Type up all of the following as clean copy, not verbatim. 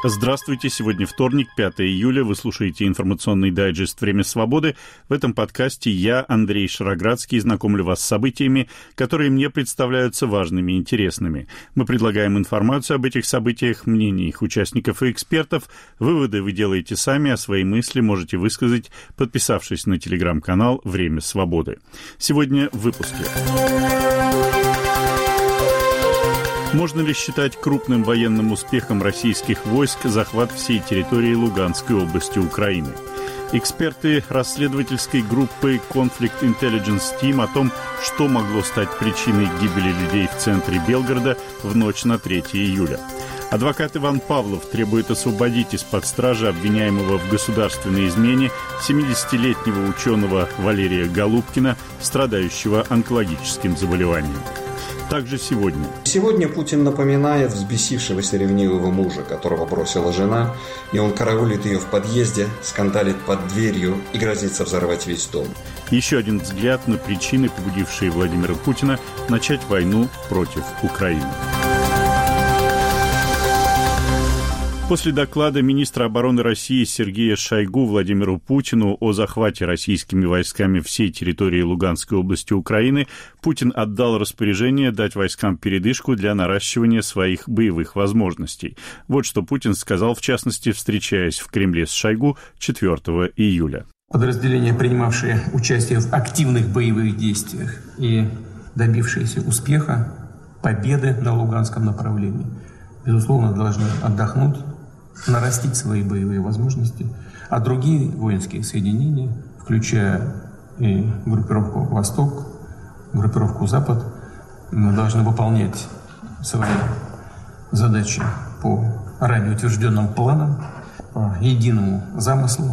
Здравствуйте, сегодня вторник, 5 июля, вы слушаете информационный дайджест «Время свободы». В этом подкасте я, Андрей Шароградский, знакомлю вас с событиями, которые мне представляются важными и интересными. Мы предлагаем информацию об этих событиях, мнения их участников и экспертов. Выводы вы делаете сами, а свои мысли можете высказать, подписавшись на телеграм-канал «Время свободы». Сегодня в выпуске. Можно ли считать крупным военным успехом российских войск захват всей территории Луганской области Украины? Эксперты расследовательской группы Conflict Intelligence Team о том, что могло стать причиной гибели людей в центре Белгорода в ночь на 3 июля. Адвокат Иван Павлов требует освободить из-под стражи обвиняемого в государственной измене 70-летнего ученого Валерия Голубкина, страдающего онкологическим заболеванием. Также сегодня. Сегодня Путин напоминает взбесившегося ревнивого мужа, которого бросила жена, и он караулит ее в подъезде, скандалит под дверью и грозится взорвать весь дом. Еще один взгляд на причины, побудившие Владимира Путина начать войну против Украины. После доклада министра обороны России Сергея Шойгу Владимиру Путину о захвате российскими войсками всей территории Луганской области Украины, Путин отдал распоряжение дать войскам передышку для наращивания своих боевых возможностей. Вот что Путин сказал, в частности, встречаясь в Кремле с Шойгу 4 июля. Подразделения, принимавшие участие в активных боевых действиях и добившиеся успеха, победы на Луганском направлении, безусловно, должны отдохнуть, нарастить свои боевые возможности, а другие воинские соединения, включая и группировку «Восток», группировку «Запад», должны выполнять свои задачи по ранее утвержденным планам, по единому замыслу.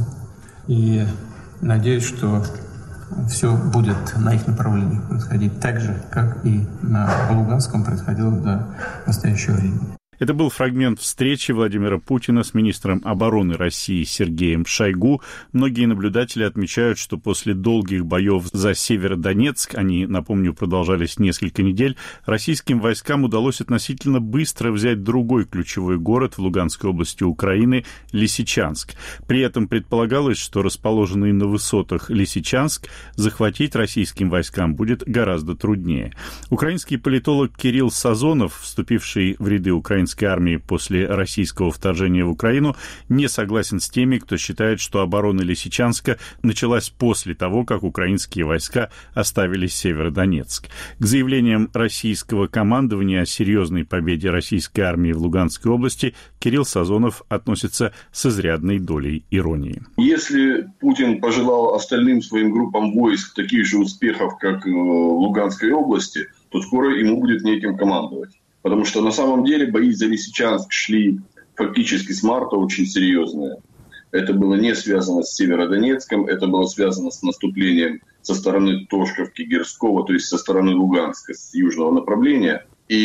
И надеюсь, что все будет на их направлениях происходить так же, как и на Луганском происходило до настоящего времени. Это был фрагмент встречи Владимира Путина с министром обороны России Сергеем Шойгу. Многие наблюдатели отмечают, что после долгих боев за Северодонецк, они, напомню, продолжались несколько недель, российским войскам удалось относительно быстро взять другой ключевой город в Луганской области Украины – Лисичанск. При этом предполагалось, что расположенный на высотах Лисичанск захватить российским войскам будет гораздо труднее. Украинский политолог Кирилл Сазонов, вступивший в ряды украинской армии после российского вторжения в Украину, не согласен с теми, кто считает, что оборона Лисичанска началась после того, как украинские войска оставили Северодонецк. К заявлениям российского командования о серьезной победе российской армии в Луганской области Кирилл Сазонов относится с изрядной долей иронии. Если Путин пожелал остальным своим группам войск таких же успехов, как в Луганской области, то скоро ему будет неким командовать. Потому что на самом деле бои за Лисичанск шли фактически с марта очень серьезные. Это было не связано с Северодонецком, это было связано с наступлением со стороны Тошковки, Герского, то есть со стороны Луганска, с южного направления.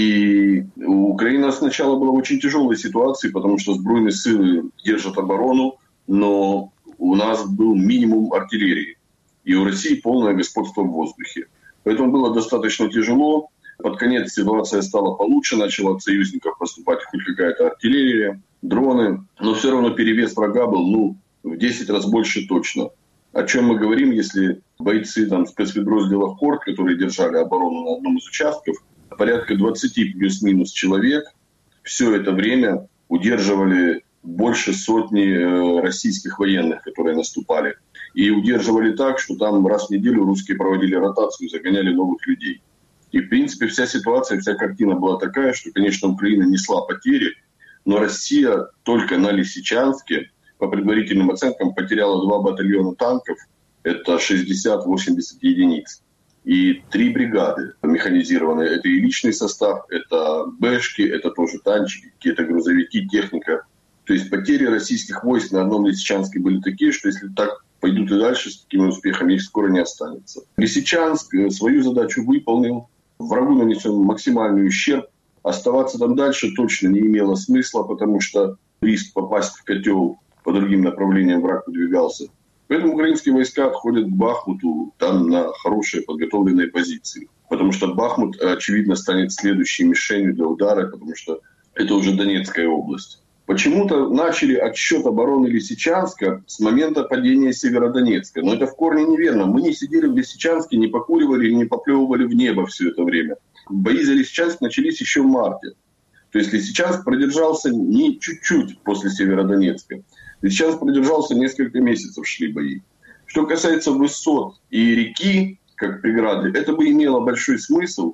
И Украина сначала была в очень тяжелой ситуации, потому что Збройные силы держат оборону, но у нас был минимум артиллерии. И у России полное господство в воздухе. Поэтому было достаточно тяжело. Под конец ситуация стала получше, начала от союзников поступать хоть какая-то артиллерия, дроны. Но все равно перевес врага был в 10 раз больше точно. О чем мы говорим, если бойцы спецподразделов КОРД, которые держали оборону на одном из участков, порядка 20 плюс-минус человек все это время удерживали больше сотни российских военных, которые наступали. И удерживали так, что там раз в неделю русские проводили ротацию, загоняли новых людей. И, в принципе, вся ситуация, вся картина была такая, что, конечно, Украина несла потери, но Россия только на Лисичанске, по предварительным оценкам, потеряла 2 батальона танков, это 60-80 единиц, и 3 бригады механизированные. Это и личный состав, это бэшки, это тоже танчики, какие-то грузовики, техника. То есть потери российских войск на одном Лисичанске были такие, что если так пойдут и дальше с такими успехами, их скоро не останется. Лисичанск свою задачу выполнил. Врагу нанесен максимальный ущерб. Оставаться там дальше точно не имело смысла, потому что риск попасть в котел по другим направлениям враг подвигался. Поэтому украинские войска отходят к Бахмуту, там на хорошие подготовленные позиции. Потому что Бахмут, очевидно, станет следующей мишенью для удара, потому что это уже Донецкая область. Почему-то начали отсчет обороны Лисичанска с момента падения Северодонецка. Но это в корне неверно. Мы не сидели в Лисичанске, не покуривали, не поплевывали в небо все это время. Бои за Лисичанск начались еще в марте. То есть Лисичанск продержался не чуть-чуть после Северодонецка. Лисичанск продержался несколько месяцев, шли бои. Что касается высот и реки, как преграды, это бы имело большой смысл,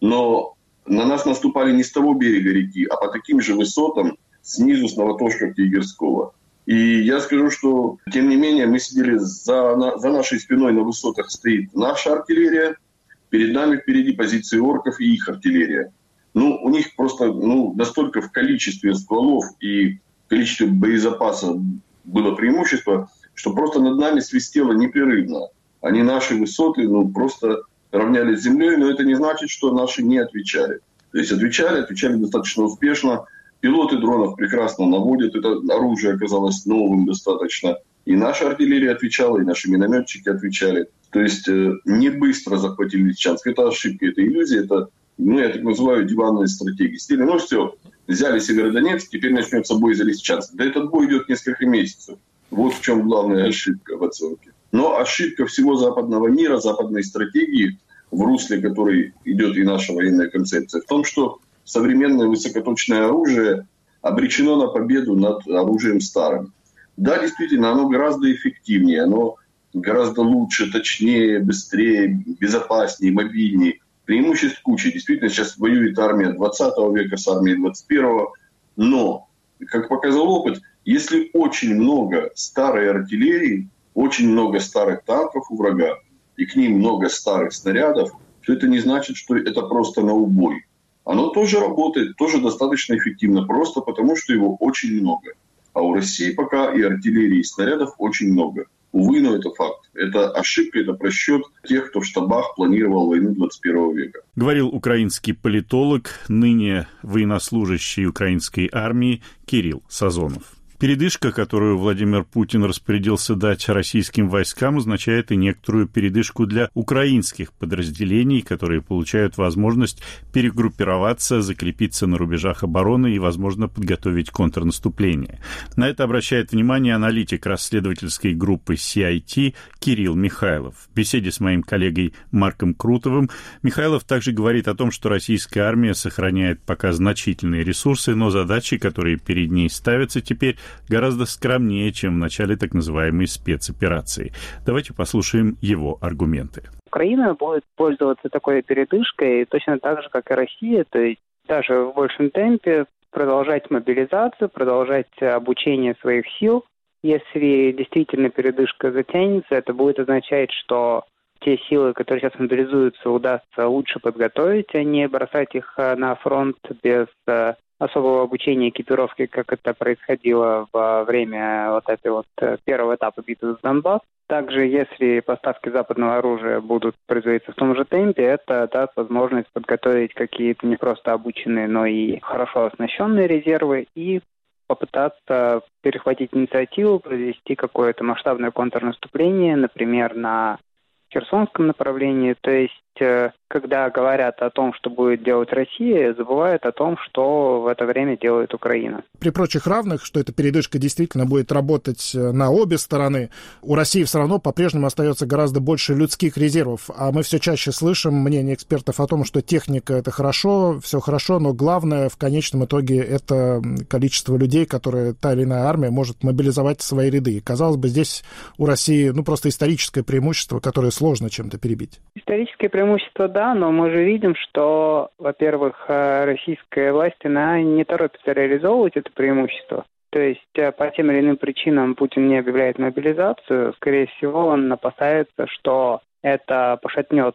но на нас наступали не с того берега реки, а по таким же высотам, снизу с Новотошковки и Герского. И я скажу, что, тем не менее, мы сидели за нашей спиной на высотах стоит наша артиллерия, перед нами впереди позиции орков и их артиллерия. У них просто настолько в количестве стволов и в количестве боезапаса было преимущество, что просто над нами свистело непрерывно. Они наши высоты просто равнялись с землей, но это не значит, что наши не отвечали. То есть отвечали достаточно успешно. Пилоты дронов прекрасно наводят. Это оружие оказалось новым достаточно. И наша артиллерия отвечала, и наши минометчики отвечали. То есть не быстро захватили Лисичанск. Это ошибка, это иллюзия. Это, я так называю, диванные стратегии. Стили, все, взяли Северодонецк, теперь начнется бой за Лисичанск. Да этот бой идет несколько месяцев. Вот в чем главная ошибка в оценке. Но ошибка всего западного мира, западной стратегии, в русле которой идет и наша военная концепция, в том, что современное высокоточное оружие обречено на победу над оружием старым. Да, действительно, оно гораздо эффективнее, оно гораздо лучше, точнее, быстрее, безопаснее, мобильнее. Преимуществ куча. Действительно, сейчас воюет армия 20 века с армией 21-го. Но, как показал опыт, если очень много старой артиллерии, очень много старых танков у врага, и к ним много старых снарядов, то это не значит, что это просто на убой. Оно тоже работает, тоже достаточно эффективно, просто потому, что его очень много. А у России пока и артиллерии, и снарядов очень много. Увы, но это факт. Это ошибка, это просчет тех, кто в штабах планировал войну 21 века. Говорил украинский политолог, ныне военнослужащий украинской армии Кирилл Сазонов. Передышка, которую Владимир Путин распорядился дать российским войскам, означает и некоторую передышку для украинских подразделений, которые получают возможность перегруппироваться, закрепиться на рубежах обороны и, возможно, подготовить контрнаступление. На это обращает внимание аналитик расследовательской группы CIT Кирилл Михайлов. В беседе с моим коллегой Марком Крутовым Михайлов также говорит о том, что российская армия сохраняет пока значительные ресурсы, но задачи, которые перед ней ставятся теперь, гораздо скромнее, чем в начале так называемой спецоперации. Давайте послушаем его аргументы. Украина будет пользоваться такой передышкой точно так же, как и Россия, то есть даже в большем темпе продолжать мобилизацию, продолжать обучение своих сил. Если действительно передышка затянется, это будет означать, что те силы, которые сейчас мобилизуются, удастся лучше подготовить, а не бросать их на фронт без особого обучения экипировки, как это происходило во время первого этапа битвы за Донбасс. Также, если поставки западного оружия будут производиться в том же темпе, это даст возможность подготовить какие-то не просто обученные, но и хорошо оснащенные резервы и попытаться перехватить инициативу, провести какое-то масштабное контрнаступление, например, на Херсонском направлении. То есть, когда говорят о том, что будет делать Россия, забывают о том, что в это время делает Украина. При прочих равных, что эта передышка действительно будет работать на обе стороны, у России все равно по-прежнему остается гораздо больше людских резервов. А мы все чаще слышим мнение экспертов о том, что техника — это хорошо, все хорошо, но главное в конечном итоге — это количество людей, которые та или иная армия может мобилизовать в свои ряды. И, казалось бы, здесь у России просто историческое преимущество, которое сложно чем-то перебить. Историческое преимущество, да, но мы же видим, что, во-первых, российская власть, она не торопится реализовывать это преимущество. То есть по тем или иным причинам Путин не объявляет мобилизацию. Скорее всего, он опасается, что это пошатнет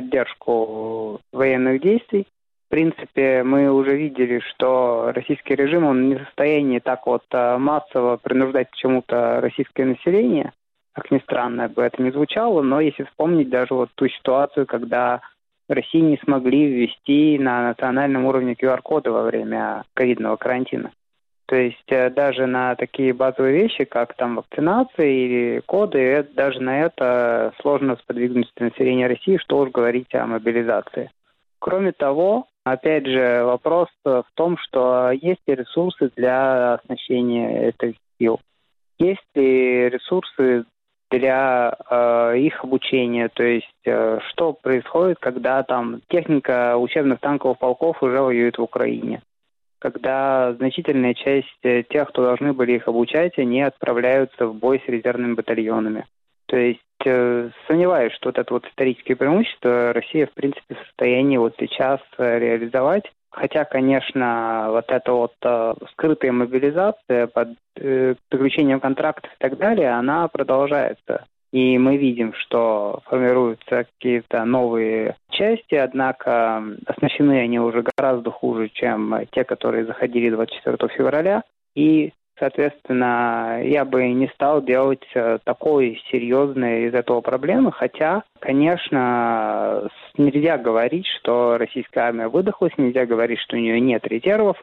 поддержку военных действий. В принципе, мы уже видели, что российский режим, он не в состоянии так массово принуждать к чему-то российское население. Как ни странно бы это ни звучало, но если вспомнить даже ту ситуацию, когда в России не смогли ввести на национальном уровне QR-коды во время ковидного карантина. То есть даже на такие базовые вещи, как вакцинация или коды, даже на это сложно сподвигнуть население России, что уж говорить о мобилизации. Кроме того, Опять же, вопрос в том, что есть ли ресурсы для оснащения этих сил, есть ли ресурсы для их обучения, то есть что происходит, когда там техника учебных танковых полков уже воюет в Украине, когда значительная часть тех, кто должны были их обучать, они отправляются в бой с резервными батальонами. То есть сомневаюсь, что вот это вот историческое преимущество Россия, в принципе, в состоянии вот сейчас реализовать. Хотя, конечно, вот эта вот скрытая мобилизация под заключением контрактов и так далее, она продолжается. И мы видим, что формируются какие-то новые части, однако оснащены они уже гораздо хуже, чем те, которые заходили 24 февраля. И, соответственно, я бы не стал делать такой серьезной из этого проблемы, хотя, конечно, нельзя говорить, что российская армия выдохлась, нельзя говорить, что у нее нет резервов,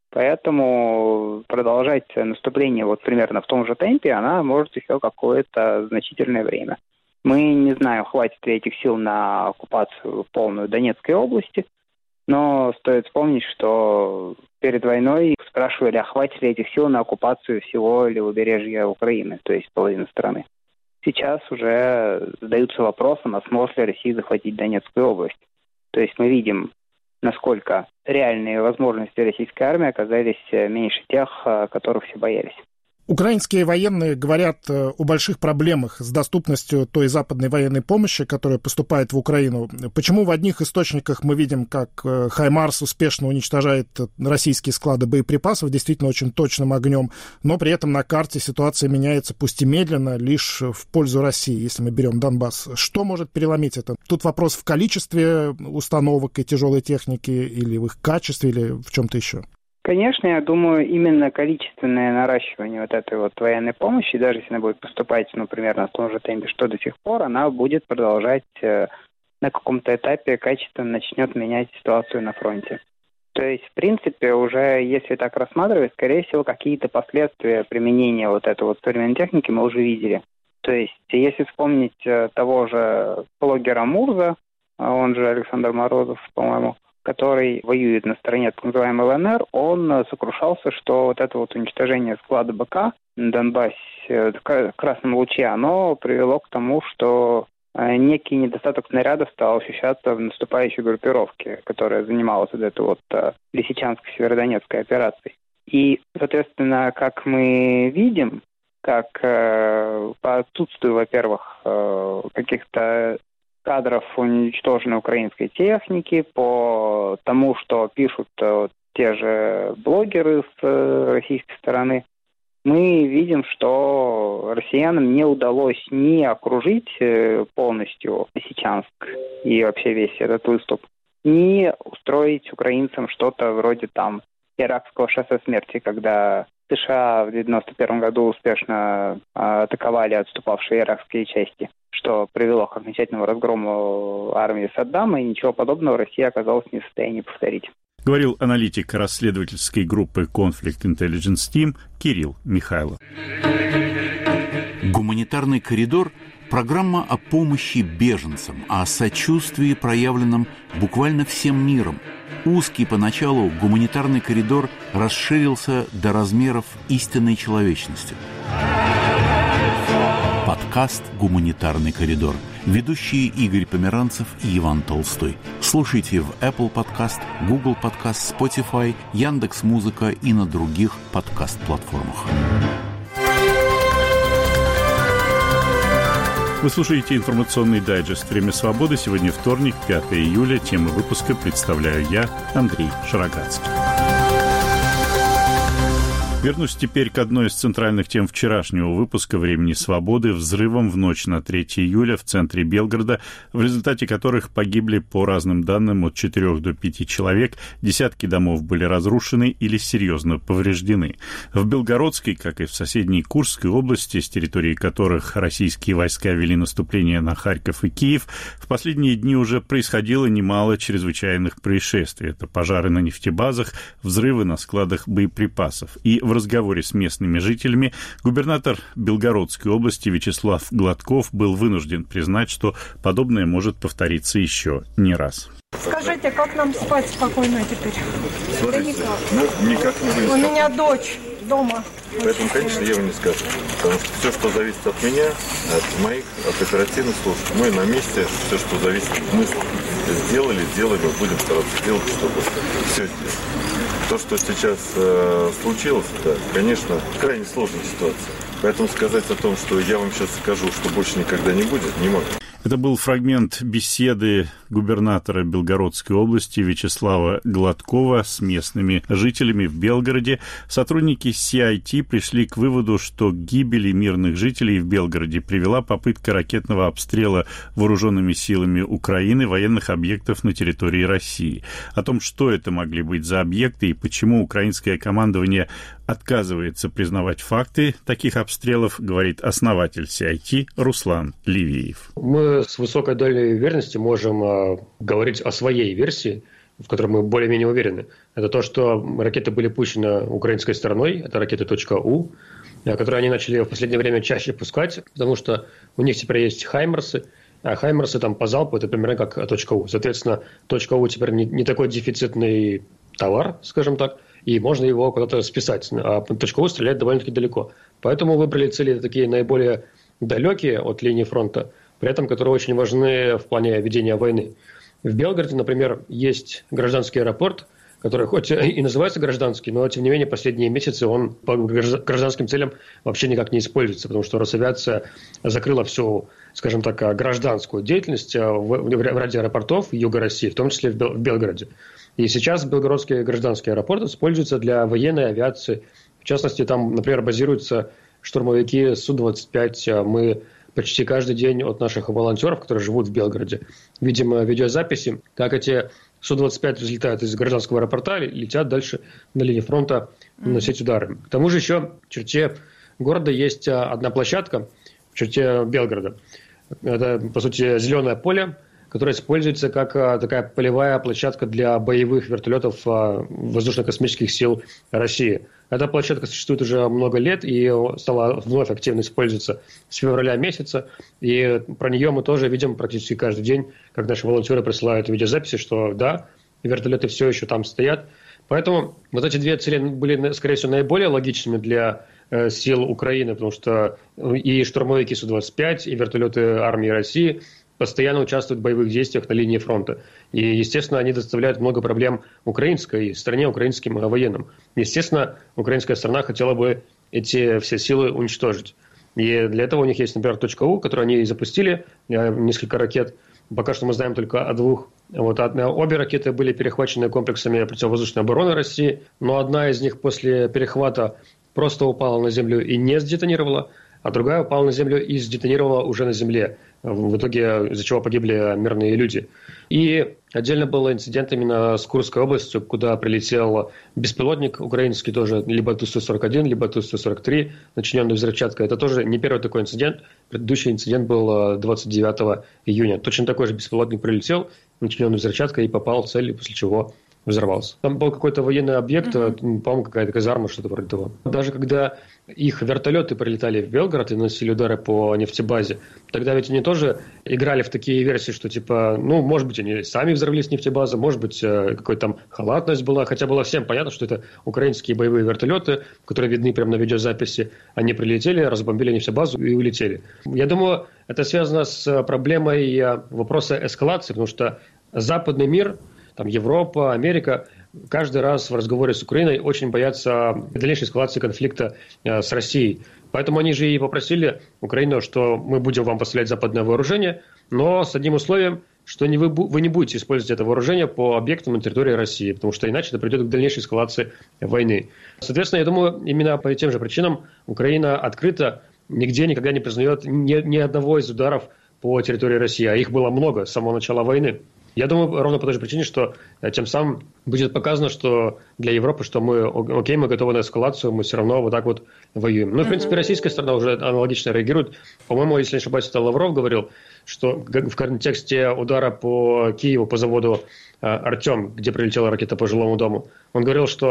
поэтому продолжать наступление вот примерно в том же темпе она может еще какое-то значительное время. Мы не знаем, хватит ли этих сил на оккупацию полную Донецкой области, но стоит вспомнить, что перед войной спрашивали, а хватит ли этих сил на оккупацию всего левобережья Украины, то есть половины страны. Сейчас уже задаются вопросом, а сможет ли Россия захватить Донецкую область. То есть мы видим, насколько реальные возможности российской армии оказались меньше тех, которых все боялись. Украинские военные говорят о больших проблемах с доступностью той западной военной помощи, которая поступает в Украину. Почему в одних источниках мы видим, как «Хаймарс» успешно уничтожает российские склады боеприпасов действительно очень точным огнем, но при этом на карте ситуация меняется, пусть и медленно, лишь в пользу России, если мы берем Донбасс. Что может переломить это? Тут вопрос в количестве установок и тяжелой техники, или в их качестве, или в чем-то еще? Конечно, я думаю, именно количественное наращивание вот этой вот военной помощи, даже если она будет поступать, примерно в том же темпе, что до сих пор, она будет продолжать на каком-то этапе качественно начнет менять ситуацию на фронте. То есть, в принципе, уже если так рассматривать, скорее всего, какие-то последствия применения вот этой вот современной техники мы уже видели. То есть, если вспомнить того же блогера Мурза, он же Александр Морозов, по-моему, который воюет на стороне так называемой ЛНР, он сокрушался, что вот это вот уничтожение склада БК на Донбассе в Красном Луче, оно привело к тому, что некий недостаток снарядов стал ощущаться в наступающей группировке, которая занималась вот этой вот Лисичанско-Северодонецкой операцией. И, соответственно, как мы видим, как по отсутствию, во-первых, каких-то кадров уничтоженной украинской техники, по тому, что пишут те же блогеры с российской стороны, мы видим, что россиянам не удалось ни окружить полностью Лисичанск и вообще весь этот выступ, ни устроить украинцам что-то вроде там Иракского шоссе смерти, когда США в 1991 году успешно атаковали отступавшие иракские части, что привело к окончательному разгрому армии Саддама, и ничего подобного Россия оказалась не в состоянии повторить. Говорил аналитик расследовательской группы Conflict Intelligence Team Кирилл Михайлов. Гуманитарный коридор – программа о помощи беженцам, о сочувствии, проявленном буквально всем миром. Узкий поначалу гуманитарный коридор расширился до размеров истинной человечности. Подкаст «Гуманитарный коридор». Ведущие Игорь Померанцев и Иван Толстой. Слушайте в Apple Podcast, Google Podcast, Spotify, Яндекс.Музыка и на других подкаст-платформах. Вы слушаете информационный дайджест «Время свободы». Сегодня вторник, 5 июля. Тему выпуска представляю я, Андрей Шарогатский. Вернусь теперь к одной из центральных тем вчерашнего выпуска «Времени свободы» — взрывом в ночь на 3 июля в центре Белгорода, в результате которых погибли, по разным данным, от 4 до 5 человек, десятки домов были разрушены или серьезно повреждены. В Белгородской, как и в соседней Курской области, с территории которых российские войска вели наступление на Харьков и Киев, в последние дни уже происходило немало чрезвычайных происшествий. Это пожары на нефтебазах, взрывы на складах боеприпасов. И В разговоре с местными жителями губернатор Белгородской области Вячеслав Гладков был вынужден признать, что подобное может повториться еще не раз. Скажите, как нам спать спокойно теперь? Смотрите, никак не будет. У меня дочь дома. Поэтому, конечно, я вам не скажу. Потому что все, что зависит от меня, от моих, от оперативных служб, мы на месте, все, что зависит, мы сделали, будем стараться делать, чтобы все сделать. То, что сейчас случилось, да, конечно, крайне сложная ситуация. Поэтому сказать о том, что я вам сейчас скажу, что больше никогда не будет, не могу. Это был фрагмент беседы губернатора Белгородской области Вячеслава Гладкова с местными жителями в Белгороде. Сотрудники CIT пришли к выводу, что к гибели мирных жителей в Белгороде привела попытка ракетного обстрела вооруженными силами Украины военных объектов на территории России. О том, что это могли быть за объекты и почему украинское командование отказывается признавать факты таких обстрелов, говорит основатель CIT Руслан Левиев. Мы с высокой долей уверенности можем говорить о своей версии, в которой мы более-менее уверены. Это то, что ракеты были пущены украинской стороной, это ракеты .У, которые они начали в последнее время чаще пускать, потому что у них теперь есть «Хаймерсы», а «Хаймерсы» там по залпу это примерно как .У. Соответственно, .У теперь не такой дефицитный товар, скажем так, и можно его куда-то списать. А .У стреляет довольно-таки далеко. Поэтому выбрали цели такие наиболее далекие от линии фронта, при этом которые очень важны в плане ведения войны. В Белгороде, например, есть гражданский аэропорт, который хоть и называется гражданский, но тем не менее последние месяцы он по гражданским целям вообще никак не используется, потому что Росавиация закрыла всю, скажем так, гражданскую деятельность в ряде аэропортов Юга России, в том числе в Белгороде. И сейчас белгородский гражданский аэропорт используется для военной авиации. В частности, там, например, базируются штурмовики Су-25. Мы почти каждый день от наших волонтеров, которые живут в Белгороде, видим видеозаписи, как эти Су-25 взлетают из гражданского аэропорта и летят дальше на линии фронта наносить удары. К тому же еще в черте города есть одна площадка, в черте Белгорода. Это, по сути, зеленое поле, которая используется как такая полевая площадка для боевых вертолетов воздушно-космических сил России. Эта площадка существует уже много лет и стала вновь активно использоваться с февраля месяца. И про нее мы тоже видим практически каждый день, как наши волонтеры присылают видеозаписи, что да, вертолеты все еще там стоят. Поэтому вот эти две цели были, скорее всего, наиболее логичными для сил Украины, потому что и штурмовики Су-25, и вертолеты армии России постоянно участвуют в боевых действиях на линии фронта. И, естественно, они доставляют много проблем украинской стране, украинским военным. Естественно, украинская сторона хотела бы эти все силы уничтожить. И для этого у них есть, например, .У, которую они запустили, несколько ракет. Пока что мы знаем только о двух. Обе ракеты были перехвачены комплексами противовоздушной обороны России, но одна из них после перехвата просто упала на землю и не сдетонировала, а другая упала на землю и сдетонировала уже на земле, в итоге из-за чего погибли мирные люди. И отдельно был инцидент именно с Курской областью, куда прилетел беспилотник украинский тоже, либо Ту-141, либо Ту-143, начиненный взрывчаткой. Это тоже не первый такой инцидент. Предыдущий инцидент был 29 июня. Точно такой же беспилотник прилетел, начиненный взрывчаткой, и попал в цель, после чего взорвался. Там был какой-то военный объект, по-моему, какая-то казарма, что-то вроде того. Даже когда их вертолеты прилетали в Белгород и наносили удары по нефтебазе, тогда ведь они тоже играли в такие версии, что типа, может быть, они сами взорвались нефтебазы, может быть, какая-то там халатность была, хотя было всем понятно, что это украинские боевые вертолеты, которые видны прямо на видеозаписи. Они прилетели, разбомбили нефтебазу и улетели. Я думаю, это связано с проблемой вопроса эскалации, потому что западный мир, там Европа, Америка, каждый раз в разговоре с Украиной очень боятся дальнейшей эскалации конфликта с Россией. Поэтому они же и попросили Украину, что мы будем вам поставлять западное вооружение, но с одним условием, что вы не будете использовать это вооружение по объектам на территории России, потому что иначе это приведет к дальнейшей эскалации войны. Соответственно, я думаю, именно по тем же причинам Украина открыто нигде никогда не признает ни одного из ударов по территории России, а их было много с самого начала войны. Я думаю, ровно по той же причине, что тем самым будет показано, что для Европы, что мы готовы на эскалацию, мы все равно вот так вот воюем. В принципе, российская сторона уже аналогично реагирует. По-моему, если не ошибаюсь, это Лавров говорил, что в контексте удара по Киеву, по заводу «Артем», где прилетела ракета по жилому дому, он говорил, что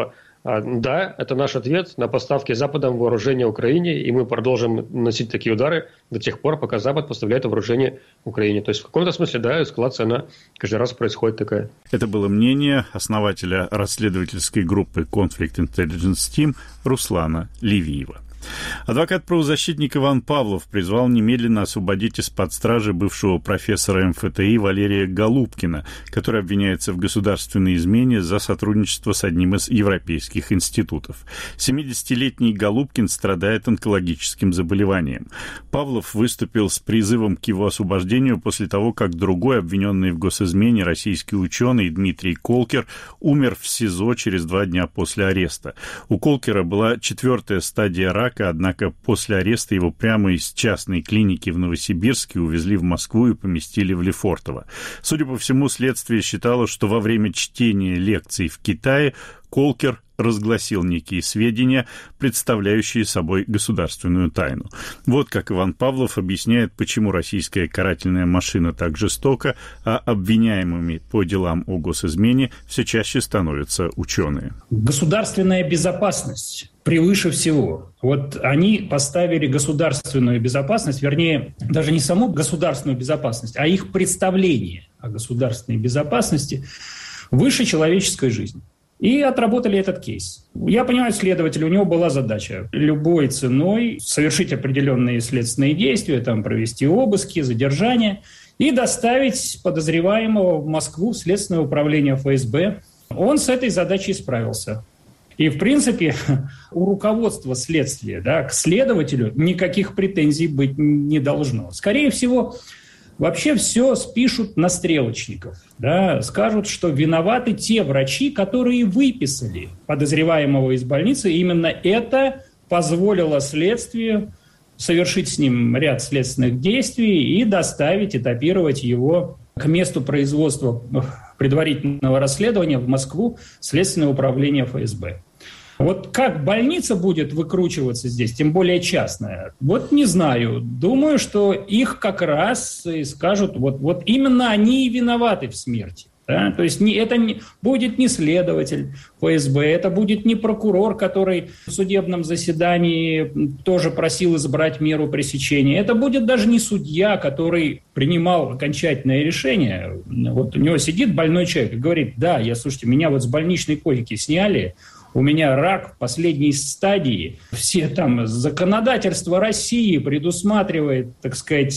Да, это наш ответ на поставки Западом вооружения Украине, и мы продолжим носить такие удары до тех пор, пока Запад поставляет вооружение Украине. То есть в каком-то смысле, да, эскалация, она каждый раз происходит такая. Это было мнение основателя расследовательской группы Conflict Intelligence Team Руслана Левиева. Адвокат-правозащитник Иван Павлов призвал немедленно освободить из-под стражи бывшего профессора МФТИ Валерия Голубкина, который обвиняется в государственной измене за сотрудничество с одним из европейских институтов. 70-летний Голубкин страдает онкологическим заболеванием. Павлов выступил с призывом к его освобождению после того, как другой обвиненный в госизмене российский ученый Дмитрий Колкер умер в СИЗО через 2 дня после ареста. У Колкера была 4-я стадия рака, однако после ареста его прямо из частной клиники в Новосибирске увезли в Москву и поместили в Лефортово. Судя по всему, следствие считало, что во время чтения лекций в Китае Колкер разгласил некие сведения, представляющие собой государственную тайну. Вот как Иван Павлов объясняет, почему российская карательная машина так жестока, а обвиняемыми по делам о госизмене все чаще становятся ученые. Государственная безопасность превыше всего. Вот они поставили государственную безопасность, вернее, даже не саму государственную безопасность, а их представление о государственной безопасности выше человеческой жизни. И отработали этот кейс. Я понимаю, следователь, у него была задача любой ценой совершить определенные следственные действия, там, провести обыски, задержания и доставить подозреваемого в Москву, в Следственное управление ФСБ. Он с этой задачей справился. И, в принципе, у руководства следствия, да, к следователю никаких претензий быть не должно. Скорее всего, вообще все спишут на стрелочников. Да, скажут, что виноваты те врачи, которые выписали подозреваемого из больницы. Именно это позволило следствию совершить с ним ряд следственных действий и доставить, этапировать его к месту производства предварительного расследования в Москву, Следственное управление ФСБ. Вот как больница будет выкручиваться здесь, тем более частная, вот не знаю. Думаю, что их как раз и скажут, вот именно они и виноваты в смерти. Да? То есть будет не следователь ФСБ, это будет не прокурор, который в судебном заседании тоже просил избрать меру пресечения. Это будет даже не судья, который принимал окончательное решение. Вот у него сидит больной человек и говорит: да, слушайте, меня вот с больничной койки сняли, у меня рак в последней стадии. Все там законодательство России предусматривает, так сказать,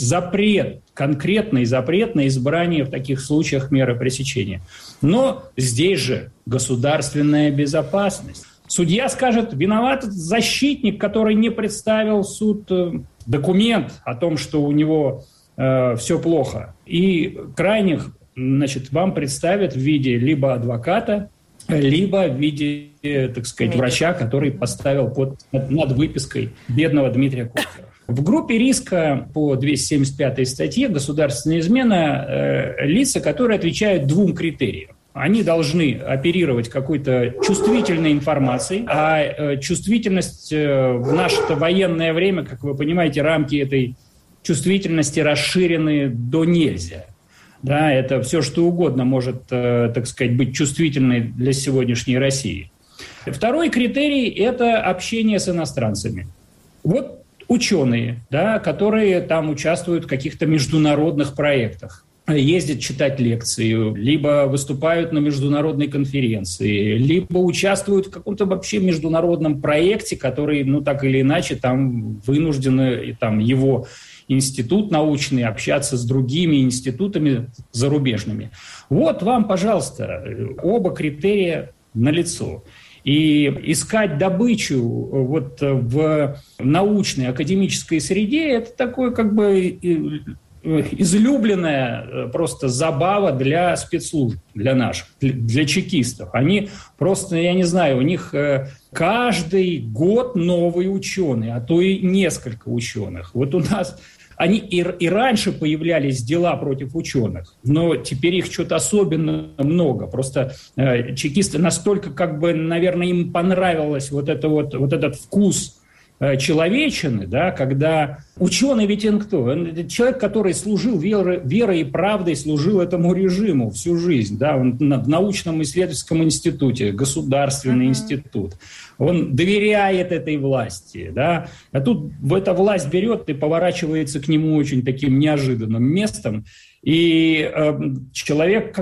конкретный запрет на избрание в таких случаях меры пресечения. Но здесь же государственная безопасность. Судья скажет: виноват защитник, который не представил в суд документ о том, что у него все плохо. И крайних, вам представят в виде либо адвоката, либо в виде, так сказать, врача, который поставил над выпиской бедного Дмитрия Колкера. В группе риска по 275 статье «Государственная измена» лица, которые отвечают 2 критериям. Они должны оперировать какой-то чувствительной информацией, а чувствительность в наше-то военное время, как вы понимаете, рамки этой чувствительности расширены до нельзя. Да, это все, что угодно может, так сказать, быть чувствительной для сегодняшней России. Второй критерий – это общение с иностранцами. Вот ученые, да, которые там участвуют в каких-то международных проектах, ездят читать лекции, либо выступают на международной конференции, либо участвуют в каком-то вообще международном проекте, который, так или иначе, там вынуждены, его институт научный общаться с другими институтами зарубежными. Вот вам, пожалуйста, оба критерия налицо. И искать добычу в научной, академической среде – это такое излюбленная просто забава для спецслужб, для наших, для чекистов. Они просто, я не знаю, у них каждый год новый ученый, а то и несколько ученых. Вот у нас они и раньше появлялись дела против ученых, но теперь их что-то особенно много. Просто чекисты настолько, наверное, им понравилось этот вкус человечины, да, когда ученый ведь он кто? Он человек, который служил верой и правдой, служил этому режиму всю жизнь. Да? Он в научном исследовательском институте, государственный институт. Он доверяет этой власти. Да? А тут эта власть берет и поворачивается к нему очень таким неожиданным местом. И человек,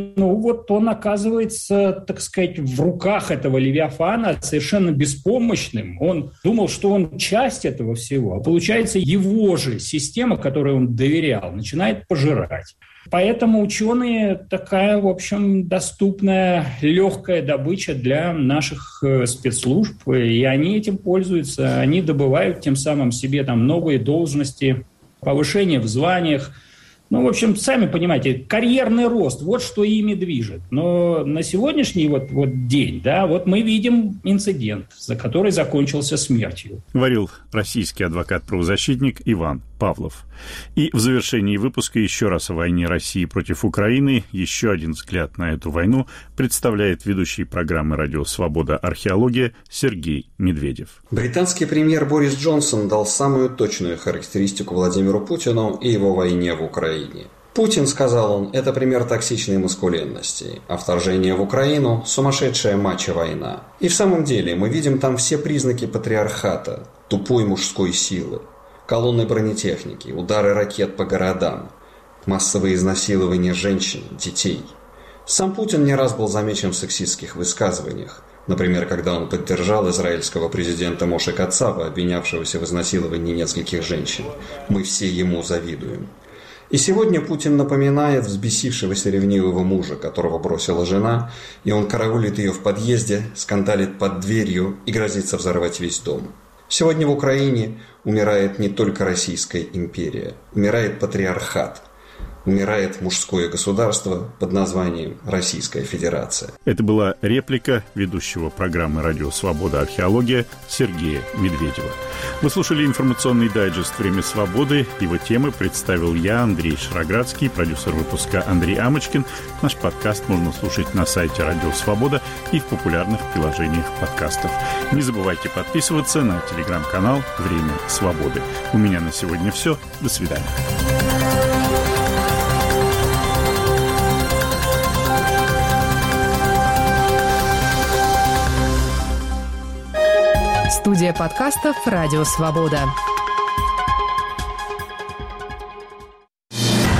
он оказывается, так сказать, в руках этого Левиафана совершенно беспомощным. Он думал, что он часть этого всего, а получается, его же система, которой он доверял, начинает пожирать. Поэтому ученые такая, в общем, доступная, легкая добыча для наших спецслужб, и они этим пользуются. Они добывают тем самым себе там новые должности, повышение в званиях. В общем, сами понимаете, карьерный рост, вот что ими движет. Но на сегодняшний день, да, мы видим инцидент, который закончился смертью. Говорил российский адвокат-правозащитник Иван Павлов. И в завершении выпуска еще раз о войне России против Украины. Еще один взгляд на эту войну представляет ведущий программы «Радио Свобода. Археология» Сергей Медведев. Британский премьер Борис Джонсон дал самую точную характеристику Владимиру Путину и его войне в Украине. Путин, сказал он, это пример токсичной маскулинности, а вторжение в Украину – сумасшедшая мачо-война. И в самом деле мы видим там все признаки патриархата, тупой мужской силы, колонны бронетехники, удары ракет по городам, массовые изнасилования женщин, детей. Сам Путин не раз был замечен в сексистских высказываниях, например, когда он поддержал израильского президента Моше Кацава, обвинявшегося в изнасиловании нескольких женщин. Мы все ему завидуем. И сегодня Путин напоминает взбесившегося ревнивого мужа, которого бросила жена, и он караулит ее в подъезде, скандалит под дверью и грозится взорвать весь дом. Сегодня в Украине умирает не только Российская империя, умирает патриархат, умирает мужское государство под названием Российская Федерация. Это была реплика ведущего программы «Радио Свобода. Археология» Сергея Медведева. Вы слушали информационный дайджест «Время свободы». Его темы представил я, Андрей Шароградский, продюсер выпуска Андрей Амочкин. Наш подкаст можно слушать на сайте «Радио Свобода» и в популярных приложениях подкастов. Не забывайте подписываться на телеграм-канал «Время свободы». У меня на сегодня все. До свидания. Студия подкастов «Радио Свобода».